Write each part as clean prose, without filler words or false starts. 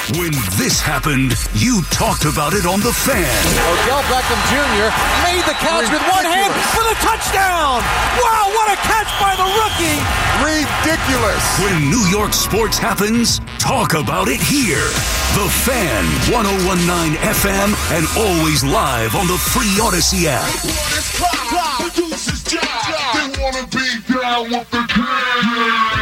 When this happened, you talked about it on The Fan. Odell Beckham Jr. made the catch with one hand for the touchdown. Wow, what a catch by the rookie. Ridiculous. When New York sports happens, talk about it here. The Fan, 101.9 FM, and always live on the free Odyssey app. They want to be down with the king.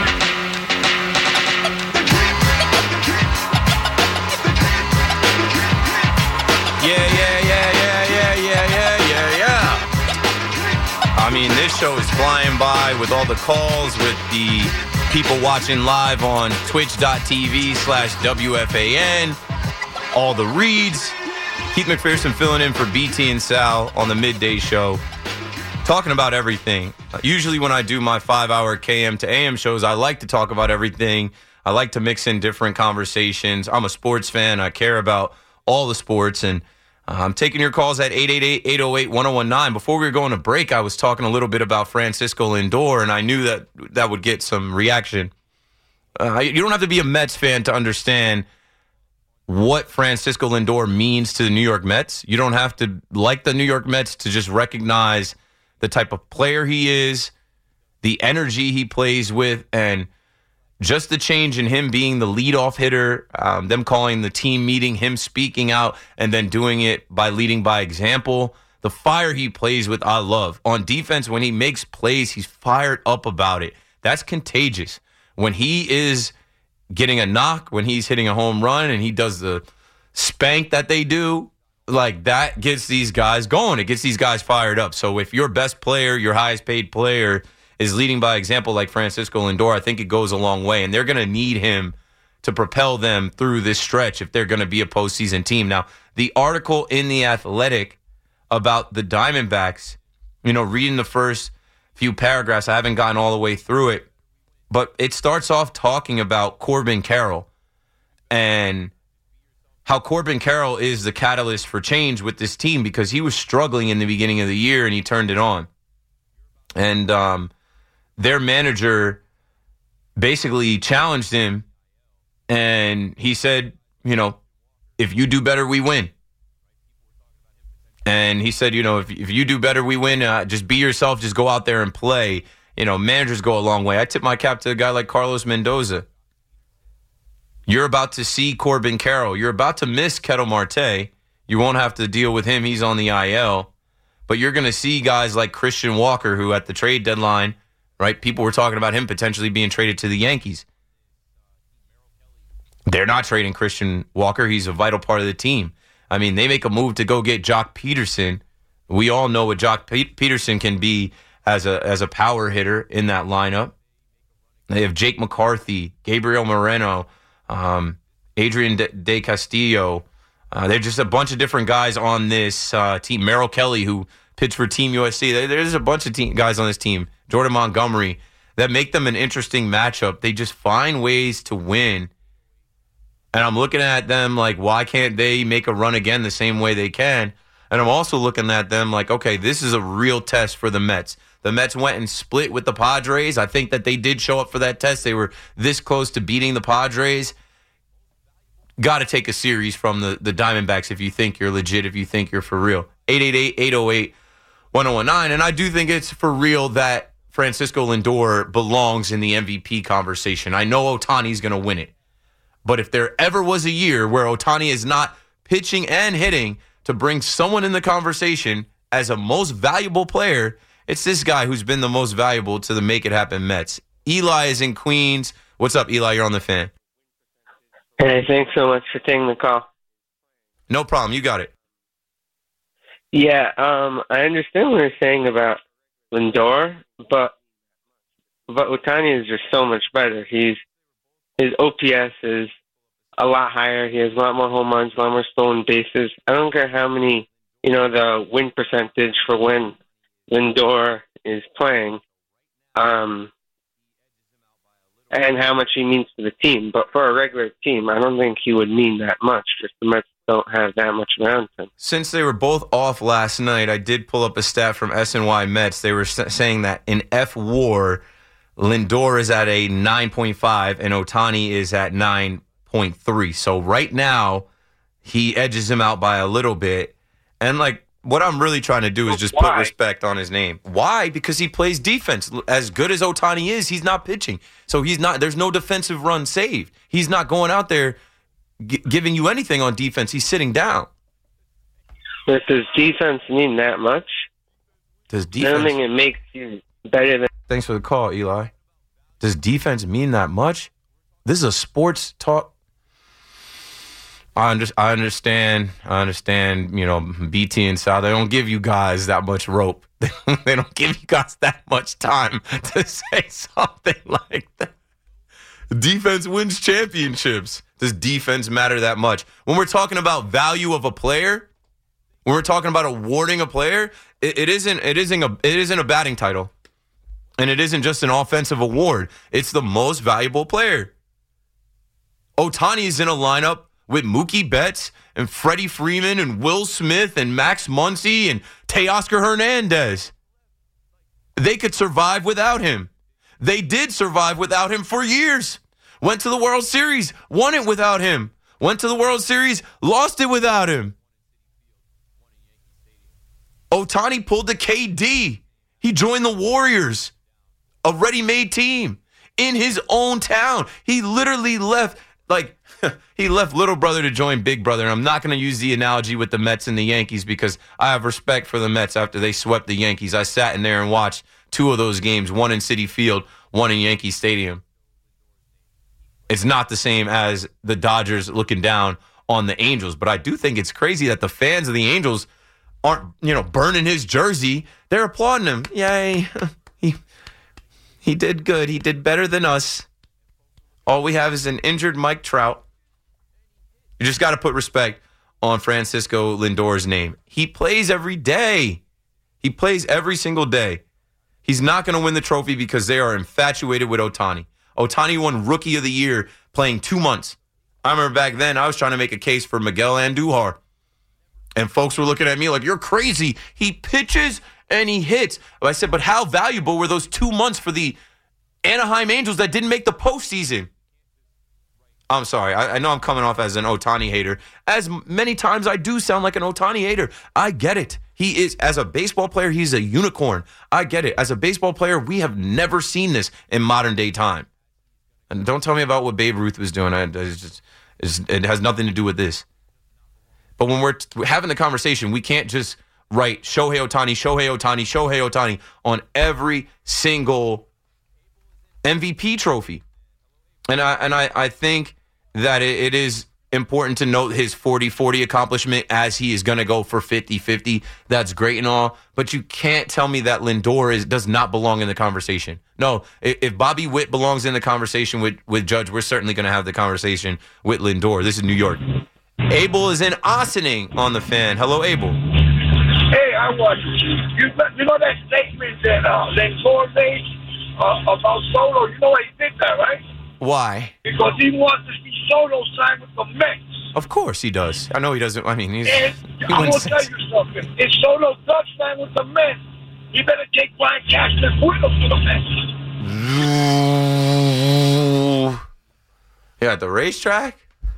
I mean, this show is flying by with all the calls, with the people watching live on twitch.tv/WFAN, all the reads. Keith McPherson filling in for BT and Sal on the midday show, talking about everything. Usually when I do my 5-hour KM to AM shows, I like to talk about everything. I like to mix in different conversations. I'm a sports fan. I care about all the sports, and I'm taking your calls at 888-808-1019. Before we were going to break, I was talking a little bit about Francisco Lindor, and I knew that would get some reaction. You don't have to be a Mets fan to understand what Francisco Lindor means to the New York Mets. You don't have to like the New York Mets to just recognize the type of player he is, the energy he plays with, and just the change in him being the leadoff hitter, them calling the team meeting, him speaking out, and then doing it by leading by example. The fire he plays with, I love. On defense, when he makes plays, he's fired up about it. That's contagious. When he is getting a knock, when he's hitting a home run, and he does the spank that they do, like that gets these guys going. It gets these guys fired up. So if your best player, your highest paid player, is leading by example like Francisco Lindor, I think it goes a long way. And they're going to need him to propel them through this stretch if they're going to be a postseason team. Now, the article in The Athletic about the Diamondbacks, reading the first few paragraphs, I haven't gotten all the way through it, but it starts off talking about Corbin Carroll and how Corbin Carroll is the catalyst for change with this team because he was struggling in the beginning of the year and he turned it on. And their manager basically challenged him, and he said, if you do better, we win. And he said, if you do better, we win. Just be yourself. Just go out there and play. Managers go a long way. I tip my cap to a guy like Carlos Mendoza. You're about to see Corbin Carroll. You're about to miss Ketel Marte. You won't have to deal with him. He's on the IL. But you're going to see guys like Christian Walker, who at the trade deadline, right, people were talking about him potentially being traded to the Yankees. They're not trading Christian Walker. He's a vital part of the team. I mean, they make a move to go get Jock Peterson. We all know what Jock Peterson can be as a power hitter in that lineup. They have Jake McCarthy, Gabriel Moreno, Adrian De Castillo. They're just a bunch of different guys on this team. Merrill Kelly, who pitched for Team USA. There's a bunch of guys on this team. Jordan Montgomery, that make them an interesting matchup. They just find ways to win. And I'm looking at them like, why can't they make a run again the same way they can? And I'm also looking at them like, okay, this is a real test for the Mets. The Mets went and split with the Padres. I think that they did show up for that test. They were this close to beating the Padres. Got to take a series from the Diamondbacks if you think you're legit, if you think you're for real. 888-808-1019. And I do think it's for real that Francisco Lindor belongs in the MVP conversation. I know Ohtani's going to win it. But if there ever was a year where Ohtani is not pitching and hitting to bring someone in the conversation as a most valuable player, it's this guy who's been the most valuable to the Make It Happen Mets. Eli is in Queens. What's up, Eli? You're on the Fan. Hey, thanks so much for taking the call. No problem. You got it. Yeah, I understand what you're saying about Lindor, but Ohtani is just so much better. His OPS is a lot higher. He has a lot more home runs, a lot more stolen bases. I don't care how many, the win percentage for when Lindor is playing, and how much he means to the team. But for a regular team, I don't think he would mean that much. Just the Mets don't have that much around him. Since they were both off last night, I did pull up a stat from SNY Mets. They were saying that in F-WAR, Lindor is at a 9.5 and Ohtani is at 9.0. 85.3. So right now, he edges him out by a little bit. And, like, what I'm really trying to do is just put respect on his name. Why? Because he plays defense. As good as Ohtani is, he's not pitching. So there's no defensive run saved. He's not going out there giving you anything on defense. He's sitting down. But does defense mean that much? Does defense? I don't think it makes you better than. Thanks for the call, Eli. Does defense mean that much? This is a sports talk. I understand. You know, BT and Sal, they don't give you guys that much rope. They don't give you guys that much time to say something like that. Defense wins championships. Does defense matter that much? When we're talking about value of a player, when we're talking about awarding a player, it isn't a batting title, and it isn't just an offensive award. It's the most valuable player. Ohtani is in a lineup with Mookie Betts and Freddie Freeman and Will Smith and Max Muncy and Teoscar Hernandez. They could survive without him. They did survive without him for years. Went to the World Series, won it without him. Went to the World Series, lost it without him. Ohtani pulled the KD. He joined the Warriors, a ready-made team in his own town. He literally left, he left little brother to join big brother. And I'm not going to use the analogy with the Mets and the Yankees because I have respect for the Mets after they swept the Yankees. I sat in there and watched two of those games, one in Citi Field, one in Yankee Stadium. It's not the same as the Dodgers looking down on the Angels, but I do think it's crazy that the fans of the Angels aren't, burning his jersey. They're applauding him. Yay. He did good. He did better than us. All we have is an injured Mike Trout. You just got to put respect on Francisco Lindor's name. He plays every day. He plays every single day. He's not going to win the trophy because they are infatuated with Ohtani. Ohtani won Rookie of the Year playing 2 months. I remember back then I was trying to make a case for Miguel Andujar. And folks were looking at me like, you're crazy. He pitches and he hits. I said, but how valuable were those 2 months for the Anaheim Angels that didn't make the postseason? I'm sorry. I know I'm coming off as an Ohtani hater. As many times I do sound like an Ohtani hater. I get it. He is, as a baseball player, he's a unicorn. I get it. As a baseball player, we have never seen this in modern day time. And don't tell me about what Babe Ruth was doing. It has nothing to do with this. But when we're having the conversation, we can't just write Shohei Ohtani on every single MVP trophy. And I think that it is important to note his 40-40 accomplishment as he is going to go for 50-50. That's great and all. But you can't tell me that Lindor does not belong in the conversation. No, if Bobby Witt belongs in the conversation with Judge, we're certainly going to have the conversation with Lindor. This is New York. Abel is in Ossining on the Fan. Hello, Abel. Hey, I was. You know that statement that Lindor made about Soto? You know why he did that, right? Why? Because he wants to see Soto sign with the Mets. Of course he does. I know he doesn't. I mean, I'm going to tell you something. If Soto does sign with the Mets, you better take Brian Cashman with him to the Mets. Yeah, at the racetrack?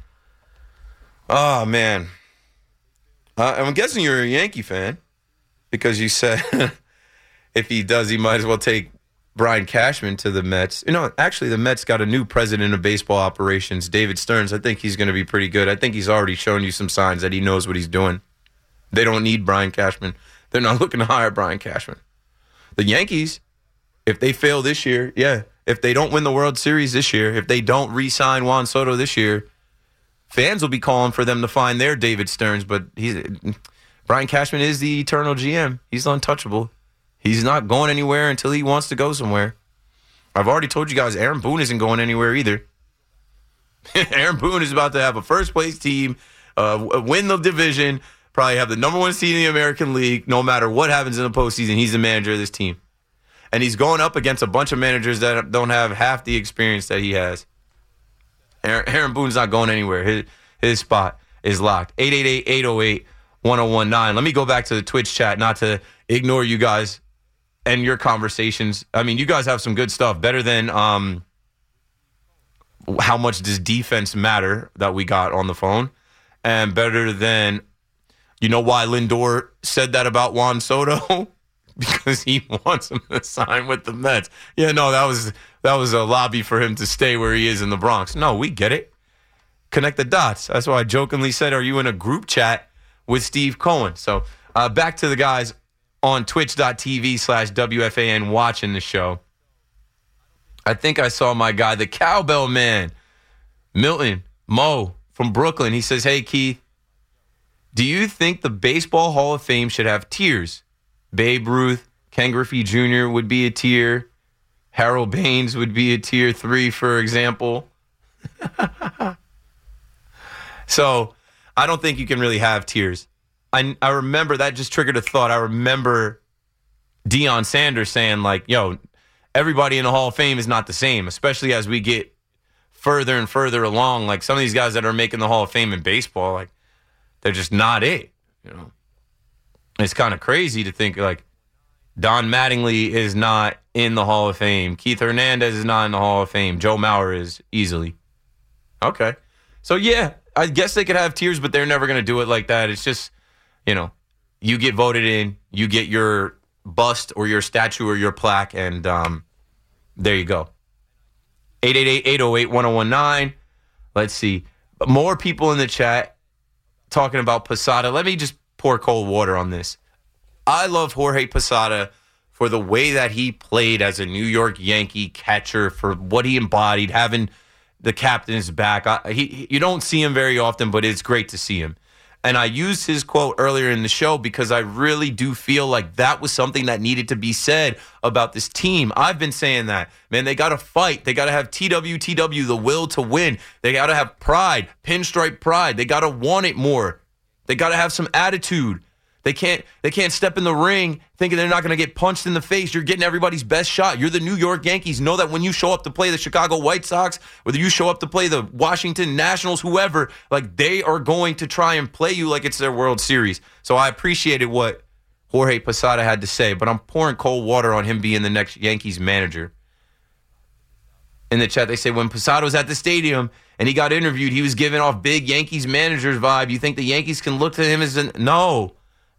Oh, man. I'm guessing you're a Yankee fan because you said if he does, he might as well take Brian Cashman to the Mets. Actually, the Mets got a new president of baseball operations, David Stearns. I think he's going to be pretty good. I think he's already shown you some signs that he knows what he's doing. They don't need Brian Cashman. They're not looking to hire Brian Cashman. The Yankees, if they fail this year, if they don't win the World Series this year, if they don't re-sign Juan Soto this year, fans will be calling for them to find their David Stearns, but Brian Cashman is the eternal GM. He's untouchable. He's not going anywhere until he wants to go somewhere. I've already told you guys Aaron Boone isn't going anywhere either. Aaron Boone is about to have a first-place team, win the division, probably have the number one seed in the American League. No matter what happens in the postseason, he's the manager of this team. And he's going up against a bunch of managers that don't have half the experience that he has. Aaron Boone's not going anywhere. His spot is locked. 888-808-1019. Let me go back to the Twitch chat, not to ignore you guys and your conversations. I mean, you guys have some good stuff, better than how much does defense matter that we got on the phone, and better than, you know why Lindor said that about Juan Soto? Because he wants him to sign with the Mets. Yeah, no, that was a lobby for him to stay where he is in the Bronx. No, we get it. Connect the dots. That's why I jokingly said, are you in a group chat with Steve Cohen? So back to the guys on twitch.tv/WFAN watching the show. I think I saw my guy, the Cowbell Man, Milton Mo from Brooklyn. He says, hey, Keith, do you think the Baseball Hall of Fame should have tiers? Babe Ruth, Ken Griffey Jr. would be a tier. Harold Baines would be a tier 3, for example. So I don't think you can really have tiers. I remember that just triggered a thought. I remember Deion Sanders saying, like, yo, everybody in the Hall of Fame is not the same, especially as we get further and further along. Like, some of these guys that are making the Hall of Fame in baseball, like, they're just not it. You know, it's kind of crazy to think, like, Don Mattingly is not in the Hall of Fame. Keith Hernandez is not in the Hall of Fame. Joe Mauer is easily. Okay. So, yeah, I guess they could have tiers, but they're never going to do it like that. It's just, you know, you get voted in, you get your bust or your statue or your plaque, and there you go. 888-808-1019. Let's see. More people in the chat talking about Posada. Let me just pour cold water on this. I love Jorge Posada for the way that he played as a New York Yankee catcher, for what he embodied, having the captain's back. You don't see him very often, but it's great to see him. And I used his quote earlier in the show because I really do feel like that was something that needed to be said about this team. I've been saying that. Man, they got to fight. They got to have TWTW, the will to win. They got to have pride, pinstripe pride. They got to want it more. They got to have some attitude. They can't step in the ring thinking they're not going to get punched in the face. You're getting everybody's best shot. You're the New York Yankees. Know that when you show up to play the Chicago White Sox, whether you show up to play the Washington Nationals, whoever, like, they are going to try and play you like it's their World Series. So I appreciated what Jorge Posada had to say, but I'm pouring cold water on him being the next Yankees manager. In the chat, they say when Posada was at the stadium and he got interviewed, he was giving off big Yankees manager's vibe. You think the Yankees can look to him as No.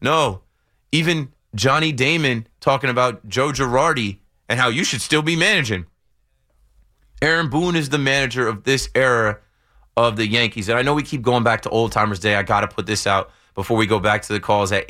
Even Johnny Damon talking about Joe Girardi and how you should still be managing. Aaron Boone is the manager of this era of the Yankees. And I know we keep going back to Old Timers Day. I got to put this out before we go back to the calls at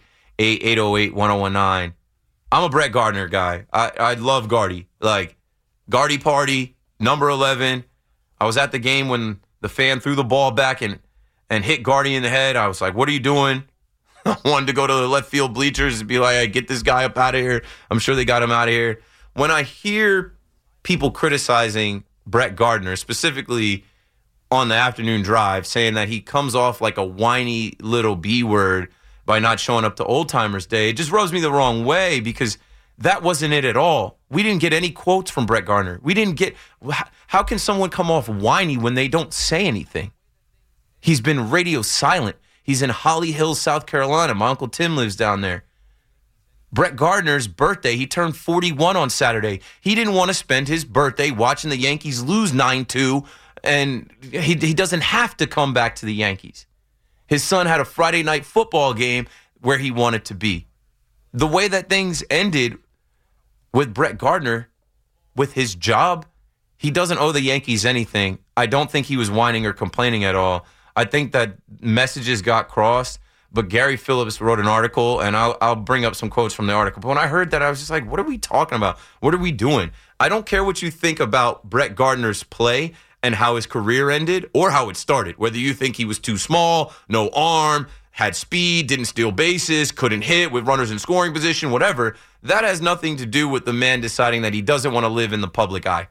888-808-1019. I'm a Brett Gardner guy. I love Gardy. Like, Gardy Party, number 11. I was at the game when the fan threw the ball back and hit Gardy in the head. I was like, what are you doing? I wanted to go to the left field bleachers and be like, hey, get this guy up out of here. I'm sure they got him out of here. When I hear people criticizing Brett Gardner, specifically on the afternoon drive, saying that he comes off like a whiny little B-word by not showing up to Old Timers Day, it just rubs me the wrong way, because that wasn't it at all. We didn't get any quotes from Brett Gardner. We didn't get... How can someone come off whiny when they don't say anything? He's been radio silent. He's in Holly Hills, South Carolina. My Uncle Tim lives down there. Brett Gardner's birthday, he turned 41 on Saturday. He didn't want to spend his birthday watching the Yankees lose 9-2, and he doesn't have to come back to the Yankees. His son had a Friday night football game where he wanted to be. The way that things ended with Brett Gardner, with his job, he doesn't owe the Yankees anything. I don't think he was whining or complaining at all. I think that messages got crossed, but Gary Phillips wrote an article, and I'll bring up some quotes from the article. But when I heard that, I was just like, what are we talking about? What are we doing? I don't care what you think about Brett Gardner's play and how his career ended or how it started, whether you think he was too small, no arm, had speed, didn't steal bases, couldn't hit with runners in scoring position, whatever. That has nothing to do with the man deciding that he doesn't want to live in the public eye.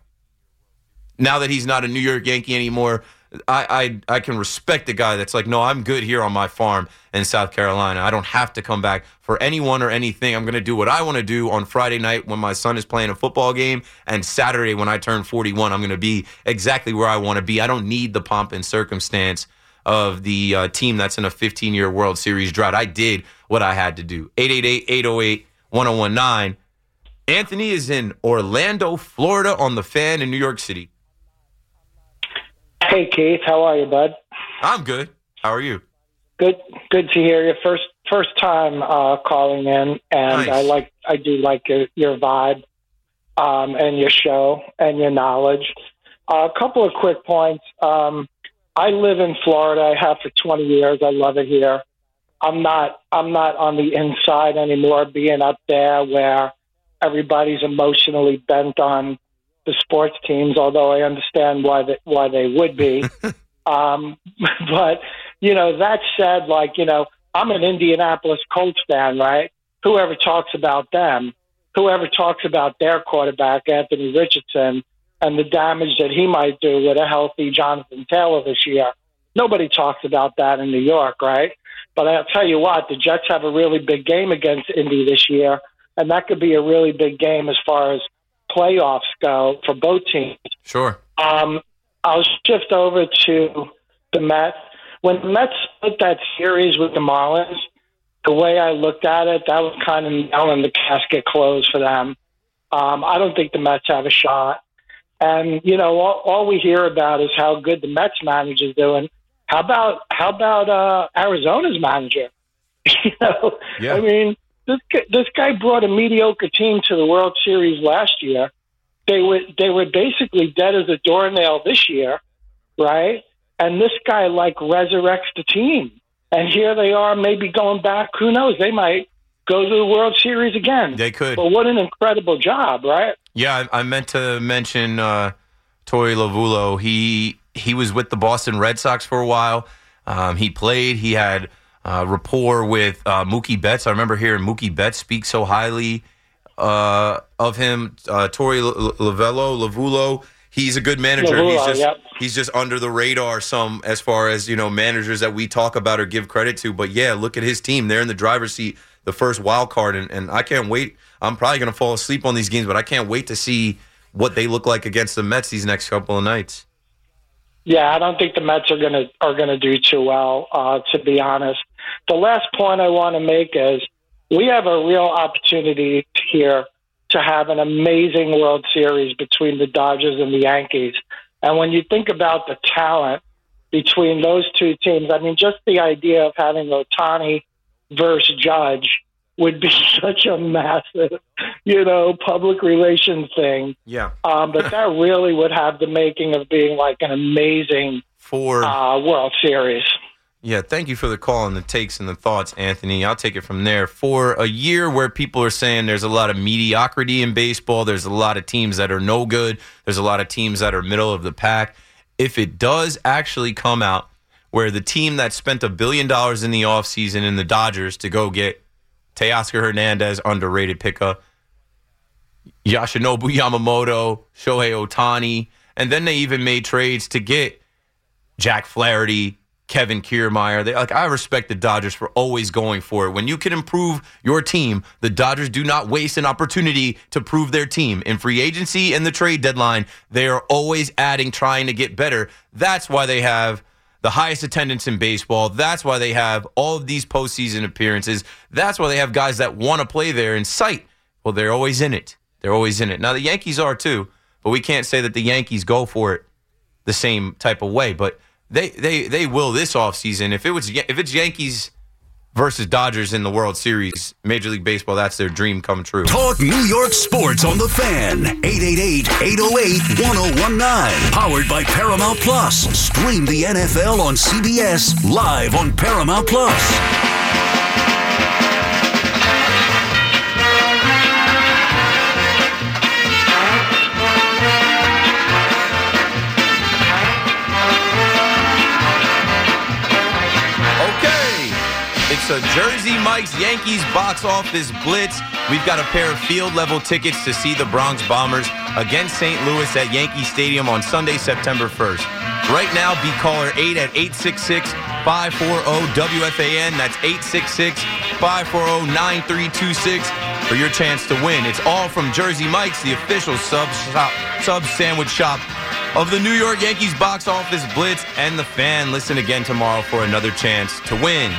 Now that he's not a New York Yankee anymore, I can respect the guy that's like, no, I'm good here on my farm in South Carolina. I don't have to come back for anyone or anything. I'm going to do what I want to do on Friday night when my son is playing a football game, and Saturday when I turn 41, I'm going to be exactly where I want to be. I don't need the pomp and circumstance of the team that's in a 15-year World Series drought. I did what I had to do. 888-808-1019. Anthony is in Orlando, Florida on the Fan in New York City. Hey, Keith. How are you, bud? I'm good. How are you? Good to hear you. First time calling in, and Nice. I do like your vibe and your show and your knowledge. A couple of quick points. I live in Florida. I have for 20 years. I love it here. I'm not on the inside anymore, being up there where everybody's emotionally bent on the sports teams, although I understand why they would be. But, that said, I'm an Indianapolis Colts fan, right? Whoever talks about them, whoever talks about their quarterback, Anthony Richardson, and the damage that he might do with a healthy Jonathan Taylor this year. Nobody talks about that in New York, right? But I'll tell you what, the Jets have a really big game against Indy this year, and that could be a really big game as far as playoffs go for both teams. Sure. I'll shift over to the Mets. When the Mets split that series with the Marlins, the way I looked at it, that was kind of nailing the casket closed for them. I don't think the Mets have a shot. And, all we hear about is how good the Mets manager's doing. How about Arizona's manager? Yeah. I mean, this guy brought a mediocre team to the World Series last year. They were basically dead as a doornail this year, right? And this guy resurrects the team. And here they are, maybe going back. Who knows? They might go to the World Series again. They could. But what an incredible job, right? Yeah, I meant to mention Torey Lovullo. He was with the Boston Red Sox for a while. He played. He had rapport with Mookie Betts. I remember hearing Mookie Betts speak so highly of him. Torey Lovullo. He's a good manager. He's just under the radar some as far as managers that we talk about or give credit to. But yeah, look at his team. They're in the driver's seat, the first wild card, and I can't wait. I'm probably going to fall asleep on these games, but I can't wait to see what they look like against the Mets these next couple of nights. Yeah, I don't think the Mets are gonna do too well, to be honest. The last point I want to make is we have a real opportunity here to have an amazing World Series between the Dodgers and the Yankees. And when you think about the talent between those two teams, I mean, just the idea of having Ohtani versus Judge would be such a massive, public relations thing. Yeah. But that really would have the making of being an amazing World Series. Yeah, thank you for the call and the takes and the thoughts, Anthony. I'll take it from there. For a year where people are saying there's a lot of mediocrity in baseball, there's a lot of teams that are no good, there's a lot of teams that are middle of the pack, if it does actually come out where the team that spent $1 billion in the offseason in the Dodgers to go get Teoscar Hernandez, underrated pickup, Yoshinobu Yamamoto, Shohei Ohtani, and then they even made trades to get Jack Flaherty, Kevin Kiermaier. I respect the Dodgers for always going for it. When you can improve your team, the Dodgers do not waste an opportunity to prove their team. In free agency and the trade deadline, they are always adding, trying to get better. That's why they have the highest attendance in baseball. That's why they have all of these postseason appearances. That's why they have guys that want to play there in sight. Well, they're always in it. They're always in it. Now, the Yankees are too, but we can't say that the Yankees go for it the same type of way. But they will this offseason. If it's Yankees versus Dodgers in the World Series, Major League Baseball, that's their dream come true. Talk New York sports on the Fan. 888-808-1019. Powered by Paramount Plus. Stream the NFL on CBS live on Paramount Plus. It's a Jersey Mike's Yankees box office blitz. We've got a pair of field-level tickets to see the Bronx Bombers against St. Louis at Yankee Stadium on Sunday, September 1st. Right now, be caller 8 at 866-540-WFAN. That's 866-540-9326 for your chance to win. It's all from Jersey Mike's, the official sub sandwich shop of the New York Yankees box office blitz and the Fan. Listen again tomorrow for another chance to win.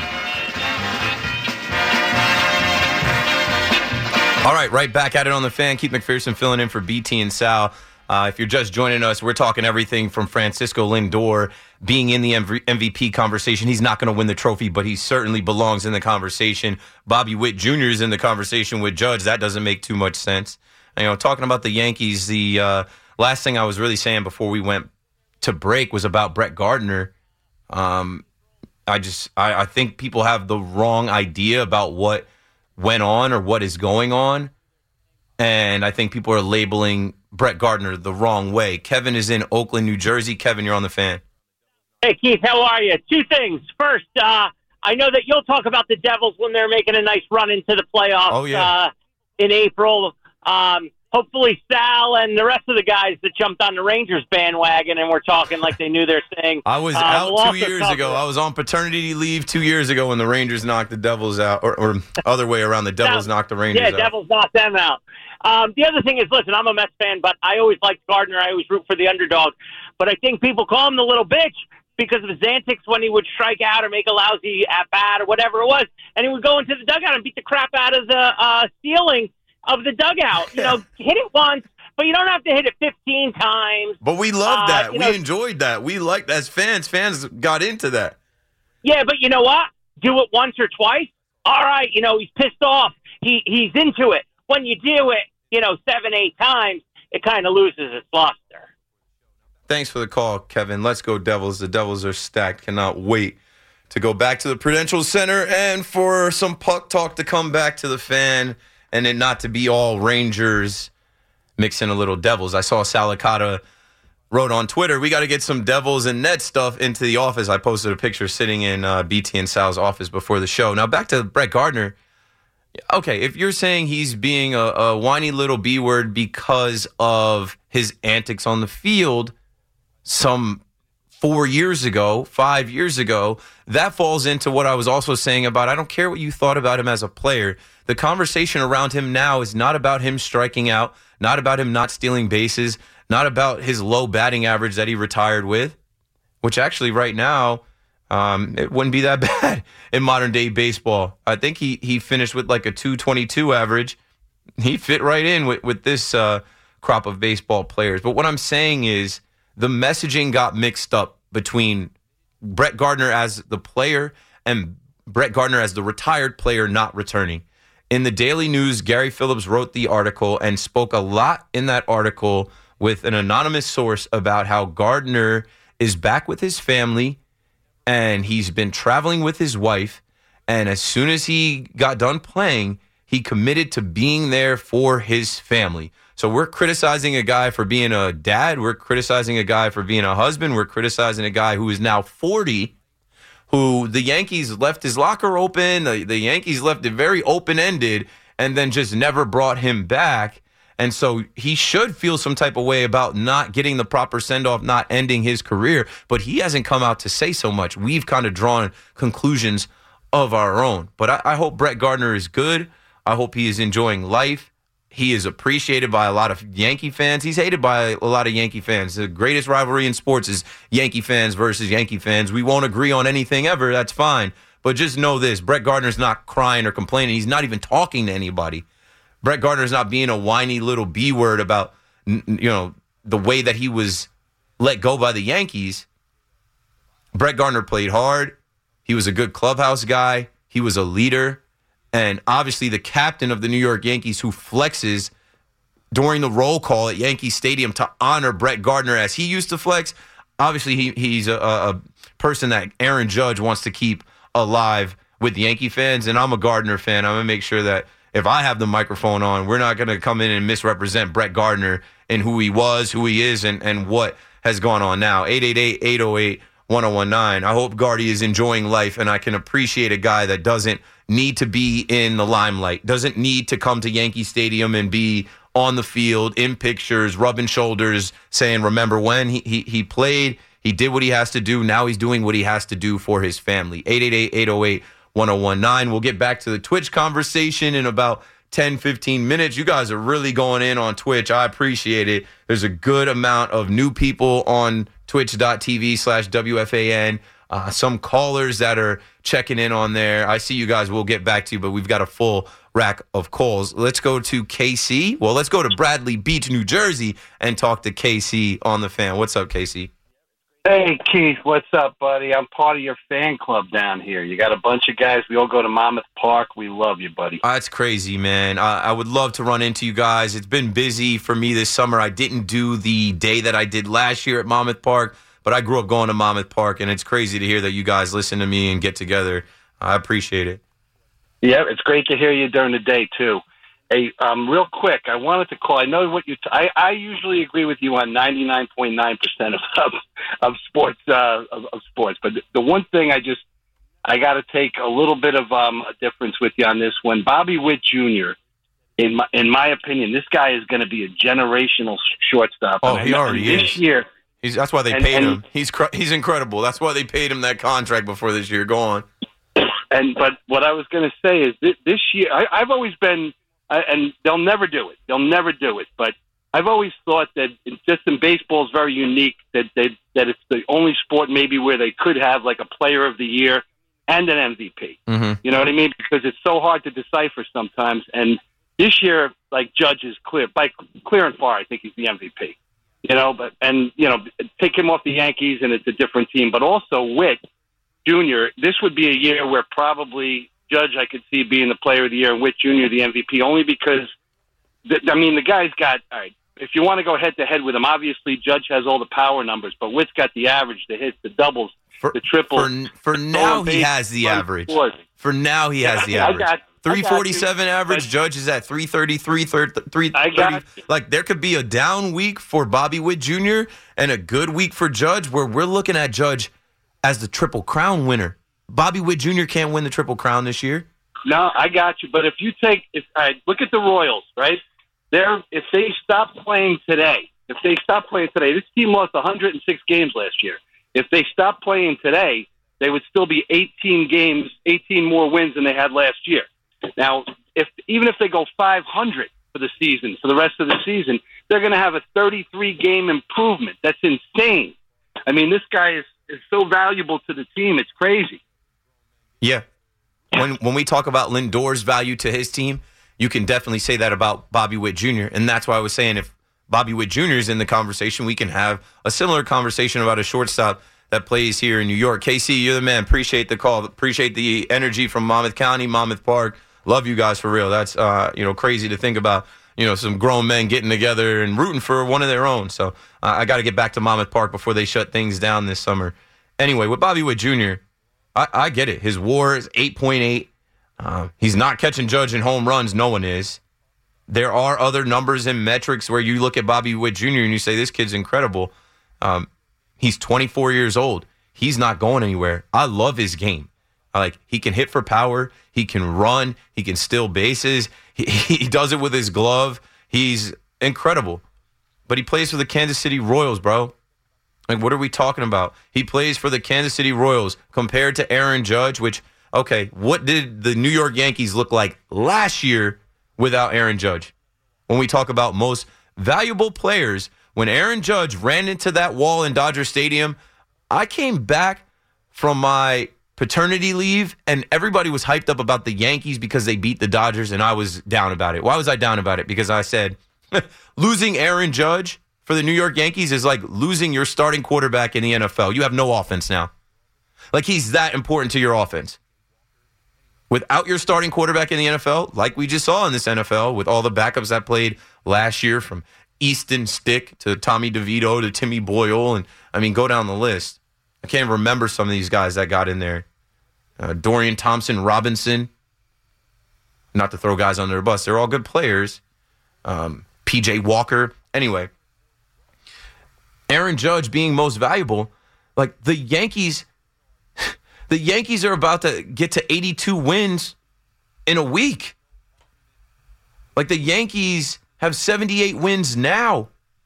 All right, right back at it on the Fan. Keith McPherson filling in for BT and Sal. If you're just joining us, we're talking everything from Francisco Lindor being in the MVP conversation. He's not going to win the trophy, but he certainly belongs in the conversation. Bobby Witt Jr. is in the conversation with Judge. That doesn't make too much sense. Talking about the Yankees, the last thing I was really saying before we went to break was about Brett Gardner. I think people have the wrong idea about what went on or what is going on. And I think people are labeling Brett Gardner the wrong way. Kevin is in Oakland, New Jersey. Kevin, you're on the Fan. Hey, Keith, how are you? Two things. First, I know that you'll talk about the Devils when they're making a nice run into the playoffs in April. Hopefully Sal and the rest of the guys that jumped on the Rangers bandwagon and were talking like they knew their thing. I was out 2 years ago. I was on paternity leave 2 years ago when the Rangers knocked the Devils out, or other way around, the Devils knocked the Rangers out. Yeah, Devils knocked them out. The other thing is, listen, I'm a Mets fan, but I always liked Gardner. I always root for the underdog. But I think people call him the little bitch because of his antics when he would strike out or make a lousy at-bat or whatever it was. And he would go into the dugout and beat the crap out of the ceiling of the dugout. Hit it once, but you don't have to hit it 15 times. But we loved that. We enjoyed that. We liked, as fans got into that. Yeah, but you know what? Do it once or twice. All right, he's pissed off. He's into it. When you do it, 7-8 times, it kind of loses its luster. Thanks for the call, Kevin. Let's go Devils. The Devils are stacked. Cannot wait to go back to the Prudential Center and for some puck talk to come back to the Fan. And it not to be all Rangers, mix in a little Devils. I saw Salicata wrote on Twitter, we got to get some Devils and Nets stuff into the office. I posted a picture sitting in BT and Sal's office before the show. Now, back to Brett Gardner. Okay, if you're saying he's being a whiny little B-word because of his antics on the field some 5 years ago, that falls into what I was also saying about I don't care what you thought about him as a player. The conversation around him now is not about him striking out, not about him not stealing bases, not about his low batting average that he retired with, which actually right now it wouldn't be that bad in modern day baseball. I think he finished with like a 222 average. He fit right in with this crop of baseball players. But what I'm saying is the messaging got mixed up between Brett Gardner as the player and Brett Gardner as the retired player not returning. In the Daily News, Gary Phillips wrote the article and spoke a lot in that article with an anonymous source about how Gardner is back with his family and he's been traveling with his wife. And as soon as he got done playing, he committed to being there for his family. So we're criticizing a guy for being a dad. We're criticizing a guy for being a husband. We're criticizing a guy who is now 40, who the Yankees left his locker open. The Yankees left it very open-ended and then just never brought him back. And so he should feel some type of way about not getting the proper send-off, not ending his career. But he hasn't come out to say so much. We've kind of drawn conclusions of our own. But I hope Brett Gardner is good. I hope he is enjoying life. He is appreciated by a lot of Yankee fans. He's hated by a lot of Yankee fans. The greatest rivalry in sports is Yankee fans versus Yankee fans. We won't agree on anything ever. That's fine. But just know this. Brett Gardner's not crying or complaining. He's not even talking to anybody. Brett Gardner's not being a whiny little B-word about, the way that he was let go by the Yankees. Brett Gardner played hard. He was a good clubhouse guy. He was a leader. And obviously the captain of the New York Yankees who flexes during the roll call at Yankee Stadium to honor Brett Gardner as he used to flex. Obviously he's a person that Aaron Judge wants to keep alive with Yankee fans. And I'm a Gardner fan. I'm going to make sure that if I have the microphone on, we're not going to come in and misrepresent Brett Gardner and who he was, who he is, and what has gone on now. 888-808-1019. I hope Gardy is enjoying life, and I can appreciate a guy that doesn't need to be in the limelight, doesn't need to come to Yankee Stadium and be on the field, in pictures, rubbing shoulders, saying, remember when he played, he did what he has to do, now he's doing what he has to do for his family. 888-808-1019. We'll get back to the Twitch conversation in about 10, 15 minutes. You guys are really going in on Twitch. I appreciate it. There's a good amount of new people on twitch.tv/WFAN. some callers that are checking in on there. I see you guys. We'll get back to you, but we've got a full rack of calls. Let's go to KC. Well, let's go to Bradley Beach, New Jersey, and talk to KC on the Fan. What's up, KC? Hey, Keith. What's up, buddy? I'm part of your fan club down here. You got a bunch of guys. We all go to Monmouth Park. We love you, buddy. That's crazy, man. I would love to run into you guys. It's been busy for me this summer. I didn't do the day that I did last year at Monmouth Park, but I grew up going to Monmouth Park, and it's crazy to hear that you guys listen to me and get together. I appreciate it. Yeah, it's great to hear you during the day, too. Hey, real quick, I wanted to call. I know what you. I usually agree with you on 99.9% of sports, but the one thing I got to take a little bit of a difference with you on this one. Bobby Witt Jr., in my opinion, this guy is going to be a generational shortstop. Oh, he already is. This year. That's why they paid him. He's incredible. That's why they paid him that contract before this year. Go on. But what I was going to say is this year, I've always been, and they'll never do it. They'll never do it. But I've always thought that just in baseball is very unique. That it's the only sport maybe where they could have like a Player of the Year and an MVP. Mm-hmm. You know what I mean? Because it's so hard to decipher sometimes. And this year, like Judge is clear and far. I think he's the MVP. You know, take him off the Yankees and it's a different team. But also Witt Jr., this would be a year where probably Judge I could see being the Player of the Year and Witt Jr. the MVP, only because, the guy's got, all right, if you want to go head-to-head with him, obviously Judge has all the power numbers, but Witt's got the average, the hits, the doubles, the triples. For now, he has the average. For now, he has the average. 347 average. Judge is at 330, 330. Like, there could be a down week for Bobby Witt Jr. and a good week for Judge, where we're looking at Judge as the Triple Crown winner. Bobby Witt Jr. can't win the Triple Crown this year. No, I got you. But if you look at the Royals, right? If they stop playing today, this team lost 106 games last year. If they stop playing today, they would still be 18 more wins than they had last year. Now, even if they go 500 for the rest of the season, they're going to have a 33-game improvement. That's insane. I mean, this guy is so valuable to the team. It's crazy. Yeah. When we talk about Lindor's value to his team, you can definitely say that about Bobby Witt Jr. And that's why I was saying if Bobby Witt Jr. is in the conversation, we can have a similar conversation about a shortstop that plays here in New York. KC, you're the man. Appreciate the call. Appreciate the energy from Monmouth County, Monmouth Park. Love you guys for real. That's crazy to think about. Some grown men getting together and rooting for one of their own. So I got to get back to Monmouth Park before they shut things down this summer. Anyway, with Bobby Witt Jr., I get it. His WAR is 8.8. He's not catching Judge in home runs. No one is. There are other numbers and metrics where you look at Bobby Witt Jr. and you say, this kid's incredible. He's 24 years old. He's not going anywhere. I love his game. He can hit for power. He can run. He can steal bases. He does it with his glove. He's incredible. But he plays for the Kansas City Royals, bro. What are we talking about? He plays for the Kansas City Royals compared to Aaron Judge, which, okay, what did the New York Yankees look like last year without Aaron Judge? When we talk about most valuable players, when Aaron Judge ran into that wall in Dodger Stadium, I came back from my paternity leave, and everybody was hyped up about the Yankees because they beat the Dodgers, and I was down about it. Why was I down about it? Because I said, losing Aaron Judge for the New York Yankees is like losing your starting quarterback in the NFL. You have no offense now. He's that important to your offense. Without your starting quarterback in the NFL, like we just saw in this NFL, with all the backups that played last year, from Easton Stick to Tommy DeVito to Timmy Boyle, and go down the list. I can't remember some of these guys that got in there. Dorian Thompson-Robinson. Not to throw guys under the bus. They're all good players. P.J. Walker. Anyway, Aaron Judge being most valuable, the Yankees are about to get to 82 wins in a week. The Yankees have 78 wins now.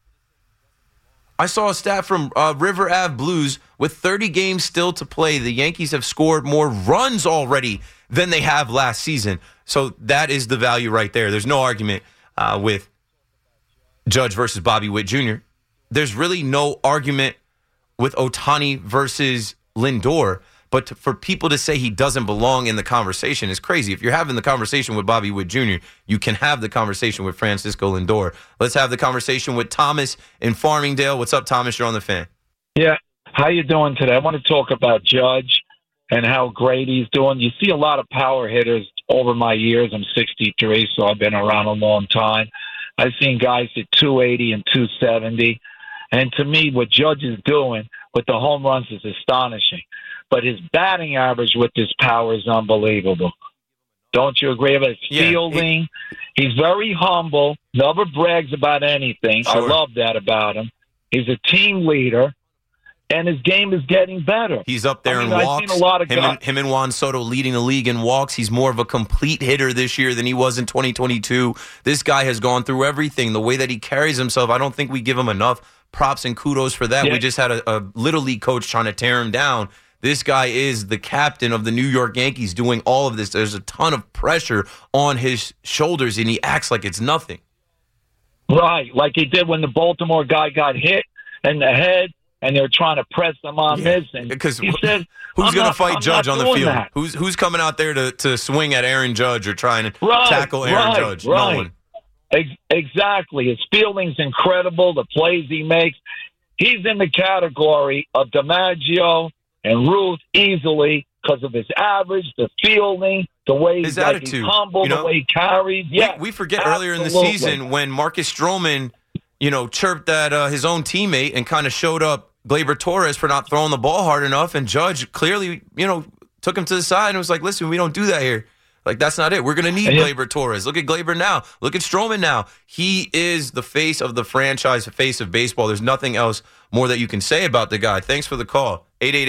I saw a stat from River Ave Blues. With 30 games still to play, the Yankees have scored more runs already than they have last season. So that is the value right there. There's no argument with Judge versus Bobby Witt Jr. There's really no argument with Ohtani versus Lindor. But for people to say he doesn't belong in the conversation is crazy. If you're having the conversation with Bobby Witt Jr., you can have the conversation with Francisco Lindor. Let's have the conversation with Thomas in Farmingdale. What's up, Thomas? You're on the Fan. Yeah. How you doing today? I want to talk about Judge and how great he's doing. You see a lot of power hitters over my years. I'm 63, so I've been around a long time. I've seen guys at 280 and 270. And to me, what Judge is doing with the home runs is astonishing. But his batting average with this power is unbelievable. Don't you agree with his fielding? He's very humble, never brags about anything. Sure. I love that about him. He's a team leader, and his game is getting better. He's up there in walks. I've seen a lot of him and Juan Soto leading the league in walks. He's more of a complete hitter this year than he was in 2022. This guy has gone through everything. The way that he carries himself, I don't think we give him enough props and kudos for that. Yeah. We just had a Little League coach trying to tear him down. This guy is the captain of the New York Yankees doing all of this. There's a ton of pressure on his shoulders, and he acts like it's nothing. Right, like he did when the Baltimore guy got hit in the head, and they're trying to press him on this. And because he said, who's going to fight Judge on the field? That. Who's coming out there to swing at Aaron Judge or trying to tackle Aaron Judge? Right. No one. Exactly. His fielding's incredible, the plays he makes. He's in the category of DiMaggio and Ruth easily because of his average, the fielding, the way his attitude, he's humble, the way he carries. Yeah, we forget earlier in the season when Marcus Stroman, chirped at his own teammate and kind of showed up Gleyber Torres for not throwing the ball hard enough, and Judge clearly, took him to the side and was like, "Listen, we don't do that here. Like, that's not it. We're going to need Gleyber Torres. Look at Gleyber now. Look at Stroman now. He is the face of the franchise, the face of baseball. There's nothing else more that you can say about the guy." Thanks for the call.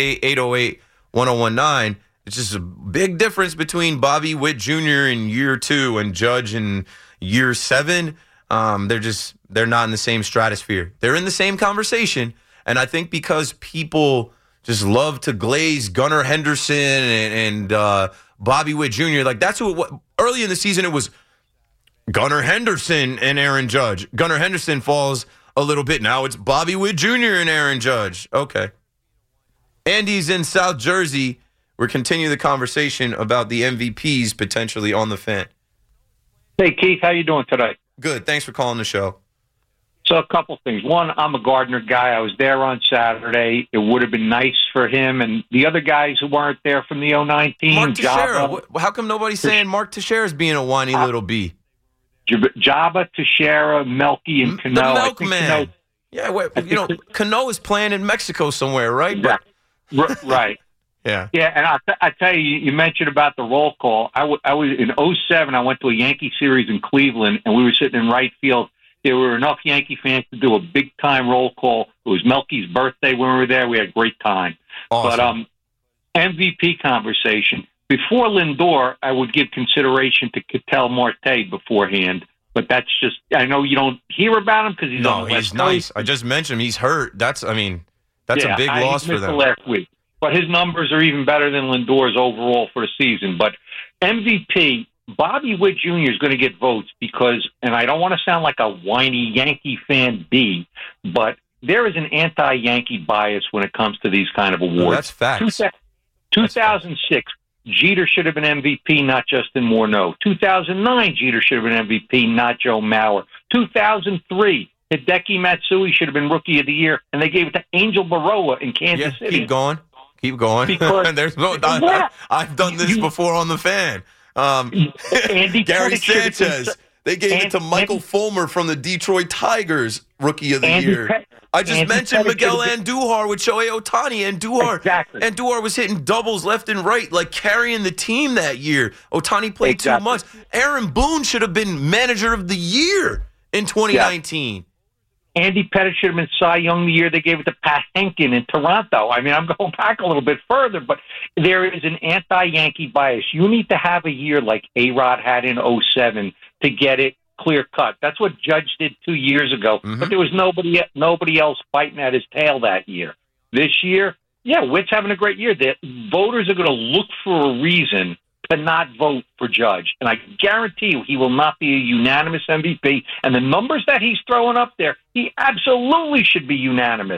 888-808-1019. It's just a big difference between Bobby Witt Jr. in year 2 and Judge in year 7. They're not in the same stratosphere. They're in the same conversation. And I think because people just love to glaze Gunnar Henderson and Bobby Witt Jr., like that's what early in the season it was Gunnar Henderson and Aaron Judge. Gunnar Henderson falls a little bit. Now it's Bobby Witt Jr. and Aaron Judge. Okay. Andy's in South Jersey. We're continuing the conversation about the MVPs potentially on the Fan. Hey, Keith, how you doing today? Good. Thanks for calling the show. So a couple things. One, I'm a Gardner guy. I was there on Saturday. It would have been nice for him and the other guys who weren't there from the 09 team. Mark Teixeira. How come nobody's saying Mark Teixeira is being a whiny little B? Jabba, Teixeira, Melky, and Cano. The Milkman. Yeah, Cano is playing in Mexico somewhere, right? Right. Yeah. Yeah, and I tell you, you mentioned about the roll call. I was in 07, I went to a Yankee series in Cleveland, and we were sitting in right field. There were enough Yankee fans to do a big-time roll call. It was Melky's birthday when we were there. We had a great time. Awesome. But MVP conversation. Before Lindor, I would give consideration to Ketel Marte beforehand. But that's just, I know you don't hear about him because he's on the West Coast. Nice. I just mentioned him. He's hurt. That's a big loss for them. Last week. But his numbers are even better than Lindor's overall for the season. But MVP, Bobby Witt Jr. is going to get votes because, and I don't want to sound like a whiny Yankee fan B, but there is an anti-Yankee bias when it comes to these kind of awards. No, that's facts. 2006, Jeter should have been MVP, not Justin Morneau. 2009, Jeter should have been MVP, not Joe Mauer. 2003, Hideki Matsui should have been Rookie of the Year, and they gave it to Angel Baroa in Kansas City. Keep going. Because, I've done this before on the Fan. Gary Sanchez. They gave it to Michael Fulmer from the Detroit Tigers, Rookie of the Year. I just mentioned Miguel Andujar with Shohei Ohtani. Andujar was hitting doubles left and right, like carrying the team that year. Ohtani played too much. Aaron Boone should have been Manager of the Year in 2019. Yeah. Andy Pettitte should have been Cy Young the year they gave it to Pat Henkin in Toronto. I mean, I'm going back a little bit further, but there is an anti-Yankee bias. You need to have a year like A-Rod had in 07 to get it clear-cut. That's what Judge did 2 years ago, but there was nobody else fighting at his tail that year. This year, Witt's having a great year. The voters are going to look for a reason to not vote for Judge. And I guarantee you he will not be a unanimous MVP. And the numbers that he's throwing up there, he absolutely should be unanimous.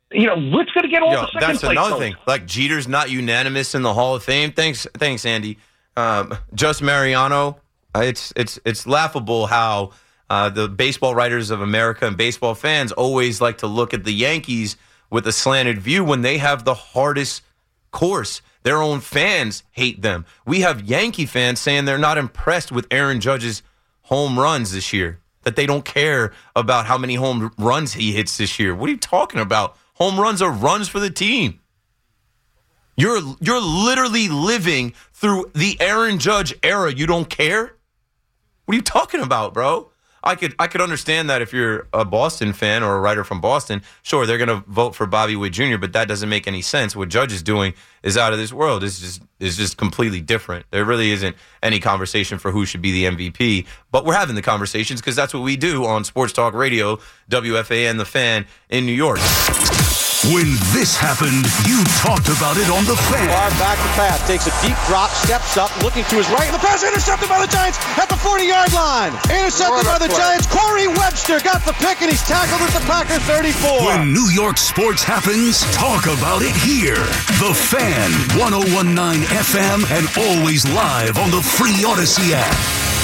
What's going to get all the second that's place another votes? thing. Like Jeter's not unanimous in the Hall of Fame. Thanks, Andy. Just Mariano. It's laughable how the baseball writers of America and baseball fans always like to look at the Yankees with a slanted view when they have the hardest course. Their own fans hate them. We have Yankee fans saying they're not impressed with Aaron Judge's home runs this year, that they don't care about how many home runs he hits this year. What are you talking about? Home runs are runs for the team. You're literally living through the Aaron Judge era. You don't care? What are you talking about, bro? I could understand that if you're a Boston fan or a writer from Boston. Sure, they're going to vote for Bobby Witt Jr., but that doesn't make any sense. What Judge is doing is out of this world. It's just completely different. There really isn't any conversation for who should be the MVP, but we're having the conversations because that's what we do on Sports Talk Radio, WFAN, The Fan in New York. When this happened, you talked about it on The Fan. Far back to pass, takes a deep drop, steps up, looking to his right, and the pass intercepted by the Giants at the 40-yard line. Intercepted by the Giants. Corey Webster got the pick, and he's tackled at the Packer 34. When New York sports happens, talk about it here. The Fan, 101.9 FM, and always live on the free Odyssey app.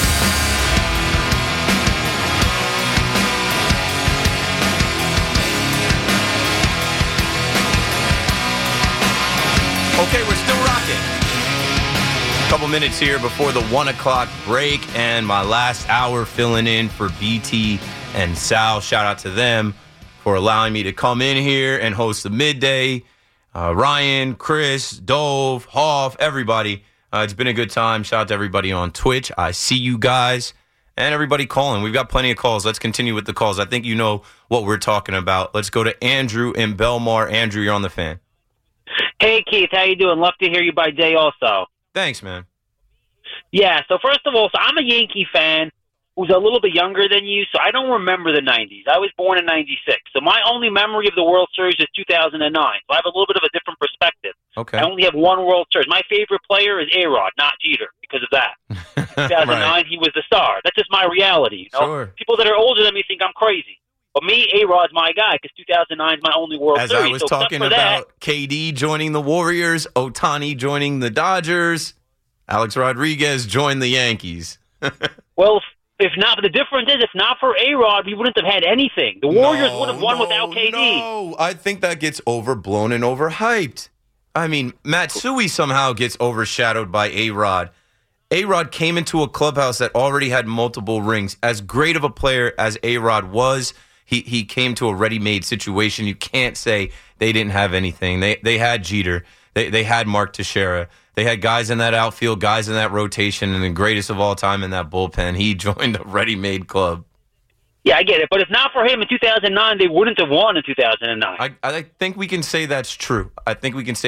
Okay, we're still rocking. A couple minutes here before the 1 o'clock break, and my last hour filling in for BT and Sal. Shout out to them for allowing me to come in here and host the midday. Ryan, Chris, Dove, Hoff, everybody. It's been a good time. Shout out to everybody on Twitch. I see you guys and everybody calling. We've got plenty of calls. Let's continue with the calls. I think you know what we're talking about. Let's go to Andrew in Belmar. Andrew, you're on The Fan. Hey, Keith, how you doing? Love to hear you by day also. Thanks, man. Yeah, so first of all, I'm a Yankee fan who's a little bit younger than you, so I don't remember the 90s. I was born in 96, so my only memory of the World Series is 2009, so I have a little bit of a different perspective. Okay. I only have one World Series. My favorite player is A-Rod, not Jeter, because of that. 2009, right. He was the star. That's just my reality. You know? Sure. People that are older than me think I'm crazy. But me, A-Rod's my guy because 2009 is my only World Series. As I was talking about KD joining the Warriors, Ohtani joining the Dodgers, Alex Rodriguez joined the Yankees. Well, if not, but the difference is if not for A-Rod, we wouldn't have had anything. The Warriors would have won without KD. No, I think that gets overblown and overhyped. I mean, Matsui somehow gets overshadowed by A-Rod. A-Rod came into a clubhouse that already had multiple rings. As great of a player as A-Rod was, he came to a ready-made situation. You can't say they didn't have anything. They had Jeter. They had Mark Teixeira. They had guys in that outfield, guys in that rotation, and the greatest of all time in that bullpen. He joined a ready-made club. Yeah, I get it. But if not for him in 2009, they wouldn't have won in 2009. I think we can say that's true. But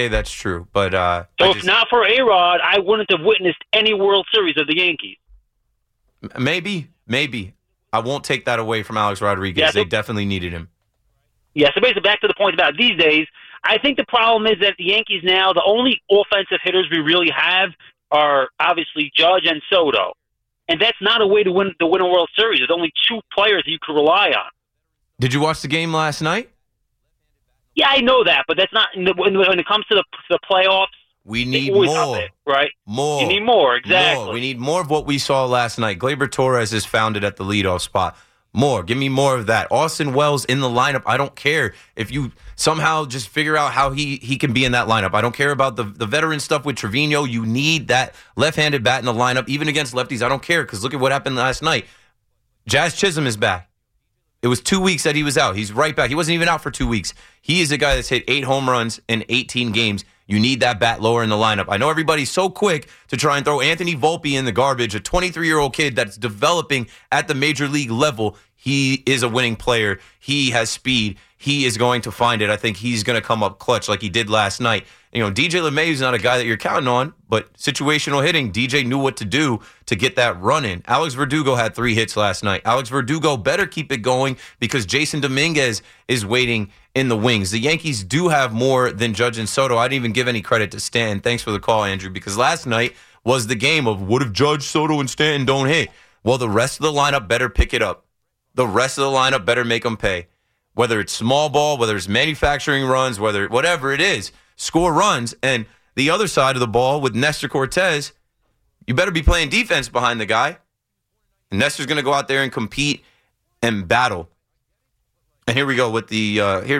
so if not for A-Rod, I wouldn't have witnessed any World Series of the Yankees. Maybe. I won't take that away from Alex Rodriguez. Yeah, they definitely needed him. Yeah, so basically back to the point about these days, I think the problem is that the Yankees now, the only offensive hitters we really have are obviously Judge and Soto. And that's not a way to win a World Series. There's only two players that you could rely on. Did you watch the game last night? Yeah, I know that, but that's not when it comes to the playoffs. We need more, right? More. You need more, exactly. More. We need more of what we saw last night. Gleyber Torres is founded at the leadoff spot. More. Give me more of that. Austin Wells in the lineup. I don't care if you somehow just figure out how he can be in that lineup. I don't care about the veteran stuff with Trevino. You need that left-handed bat in the lineup, even against lefties. I don't care because look at what happened last night. Jazz Chisholm is back. It was 2 weeks that he was out. He's right back. He wasn't even out for 2 weeks. He is a guy that's hit 8 home runs in 18 games. You need that bat lower in the lineup. I know everybody's so quick to try and throw Anthony Volpe in the garbage, a 23-year-old kid that's developing at the major league level. He is a winning player. He has speed. He is going to find it. I think he's going to come up clutch like he did last night. You know, DJ LeMay is not a guy that you're counting on, but situational hitting, DJ knew what to do to get that run in. Alex Verdugo had 3 hits last night. Alex Verdugo better keep it going because Jason Dominguez is waiting in the wings. The Yankees do have more than Judge and Soto. I didn't even give any credit to Stan. Thanks for the call, Andrew, because last night was the game of what if Judge, Soto, and Stanton don't hit? Well, the rest of the lineup better pick it up. The rest of the lineup better make them pay. whether it's small ball, whether it's manufacturing runs, whatever it is, score runs. And the other side of the ball with Nestor Cortez, you better be playing defense behind the guy. And Nestor's going to go out there and compete and battle. And here we go with the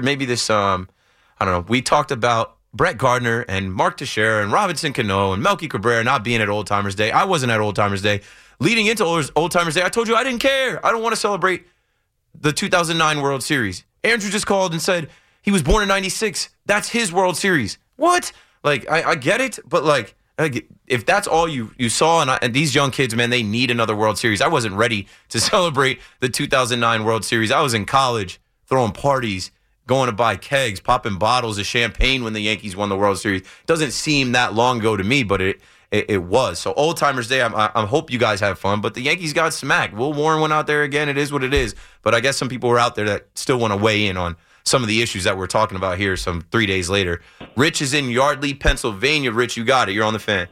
I don't know. We talked about Brett Gardner and Mark Teixeira and Robinson Cano and Melky Cabrera not being at Old Timers Day. I wasn't at Old Timers Day. Leading into Old Timers Day, I told you I didn't care. I don't want to celebrate the 2009 World Series. Andrew just called and said he was born in 96. That's his World Series. What? Like, I get it, but like, if that's all you saw, and these young kids, man, they need another World Series. I wasn't ready to celebrate the 2009 World Series. I was in college throwing parties, going to buy kegs, popping bottles of champagne when the Yankees won the World Series. Doesn't seem that long ago to me, but it was. So Old Timers Day, I hope you guys have fun, but the Yankees got smacked. Will Warren went out there again. It is what it is. But I guess some people were out there that still want to weigh in on some of the issues that we're talking about here 3 days later. Rich is in Yardley, Pennsylvania. Rich, you got it. You're on the Fan.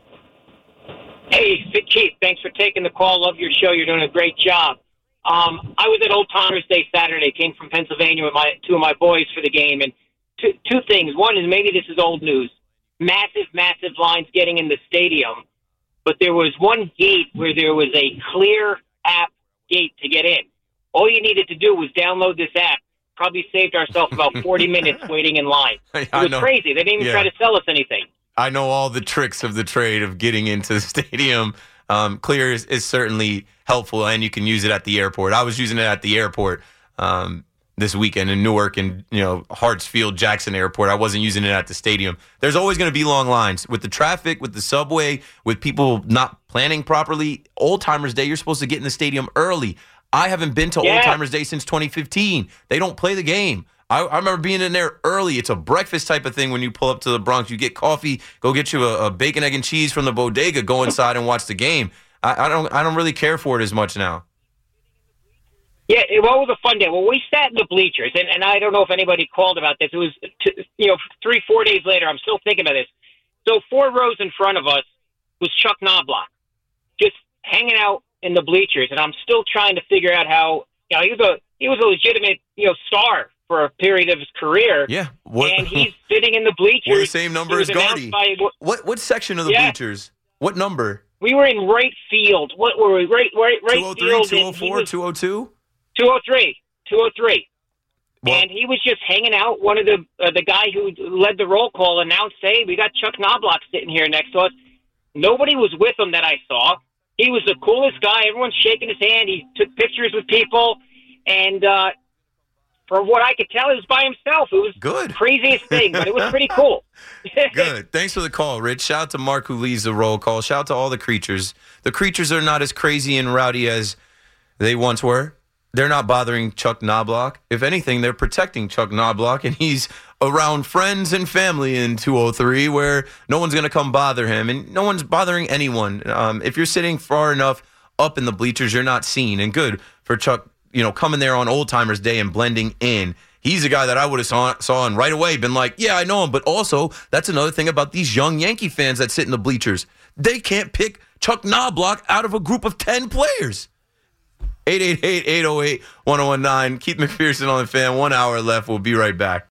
Hey, Keith, thanks for taking the call. Love your show. You're doing a great job. I was at Old Timers Day Saturday. Came from Pennsylvania with two of my boys for the game. And two things. One is maybe this is old news. Massive lines getting in the stadium. But there was one gate where there was a clear app gate to get in. All you needed to do was download this app. Probably saved ourselves about 40 minutes waiting in line. It was crazy. They didn't even try to sell us anything. I know all the tricks of the trade of getting into the stadium. Clear is certainly helpful, and you can use it at the airport. I was using it at the airport this weekend in Newark and Hartsfield Jackson Airport. I wasn't using it at the stadium. There's always going to be long lines with the traffic, with the subway, with people not planning properly. Old Timers Day, you're supposed to get in the stadium early. I haven't been to Old Timers Day since 2015. They don't play the game. I remember being in there early. It's a breakfast type of thing when you pull up to the Bronx. You get coffee, go get you a bacon, egg, and cheese from the bodega, go inside and watch the game. I don't really care for it as much now. Yeah, it was a fun day. Well, we sat in the bleachers, and I don't know if anybody called about this. It was 3-4 days later. I'm still thinking about this. So 4 rows in front of us was Chuck Knobloch, just hanging out in the bleachers, and I'm still trying to figure out how he was a legitimate star for a period of his career. Yeah, and he's sitting in the bleachers. We're the same number as Gardy. What section of the bleachers? What number? We were in right field. What were we? Right 203, field. 204, 202? 203. Well, and he was just hanging out. One of the guy who led the roll call announced, "Hey, we got Chuck Knobloch sitting here next to us." Nobody was with him that I saw. He was the coolest guy. Everyone's shaking his hand. He took pictures with people. And from what I could tell, he was by himself. It was good. Craziest thing, but it was pretty cool. Good. Thanks for the call, Rich. Shout out to Mark who leads the roll call. Shout out to all the creatures. The creatures are not as crazy and rowdy as they once were. They're not bothering Chuck Knobloch. If anything, they're protecting Chuck Knobloch, and he's around friends and family in 203 where no one's going to come bother him, and no one's bothering anyone. If you're sitting far enough up in the bleachers, you're not seen. And good for Chuck, coming there on Old Timers Day and blending in. He's a guy that I would have saw and right away been like, yeah, I know him. But also, that's another thing about these young Yankee fans that sit in the bleachers. They can't pick Chuck Knobloch out of a group of 10 players. 888-808-1019. Keith McPherson on the Fan. 1 hour left. We'll be right back.